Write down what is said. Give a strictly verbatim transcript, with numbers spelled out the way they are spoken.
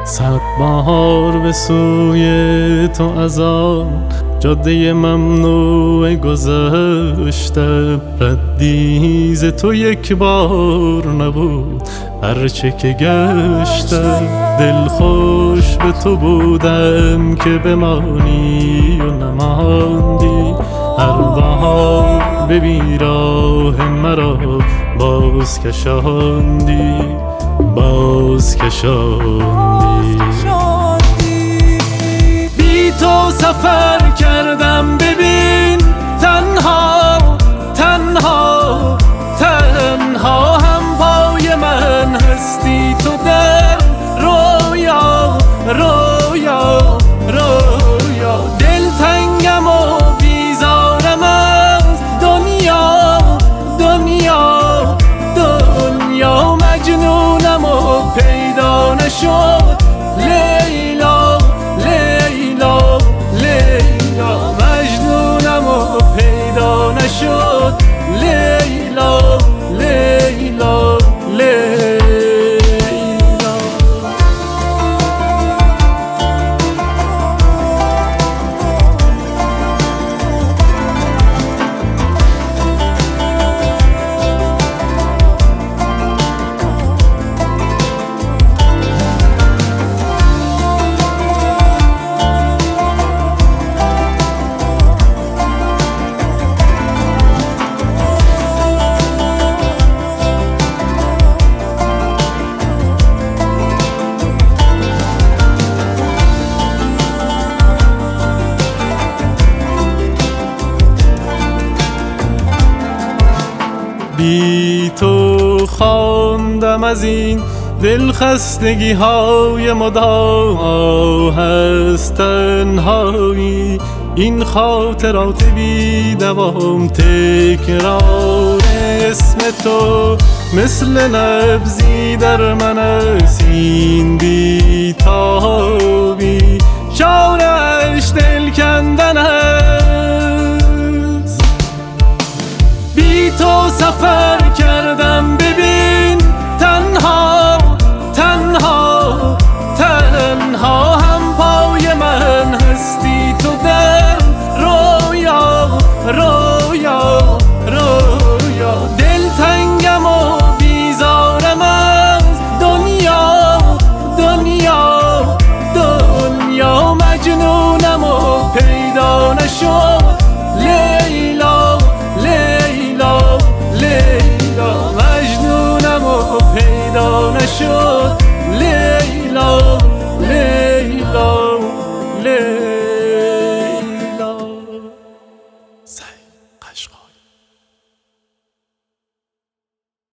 صد بهار به سوی تو از آن جاده ممنوع گذشتم، ردی ز تو یک بار نبود هرچه که گشتم. دل خوش به تو بودم که بمانی و نماندی، هر بهار به بیراه مرا باز کشاندی باز کشاندی. بی تو سفر کردم ببین، تنها تنها تنها هم پای من هستی تو در رویا رویا رویا. دلتنگم و بیزارم از دنیا دنیا دنیا، مجنونم و پیدا نشد لیلا لیلا لیلا، مجنونم و پیدا نشد لیلا لیلا لیلا. بی تو خواندم از این دلخستگی های مدام، هست تنهایی این خاطرات بی دوام. تکرار اسم تو مثل نبضی در من است، این بی تابی چارش دل کندن است. بی تو سفر کردم ببین، تنها تنها تنها هم پای من هستی تو در رویا رویا رویا. دلتنگم و بیزارم از دنیا دنیا دنیا، مجنونم و پیدا نشد لیلا لیلا لیلا، مجنونم و پیدا نشد لیلا لیلا لیلا.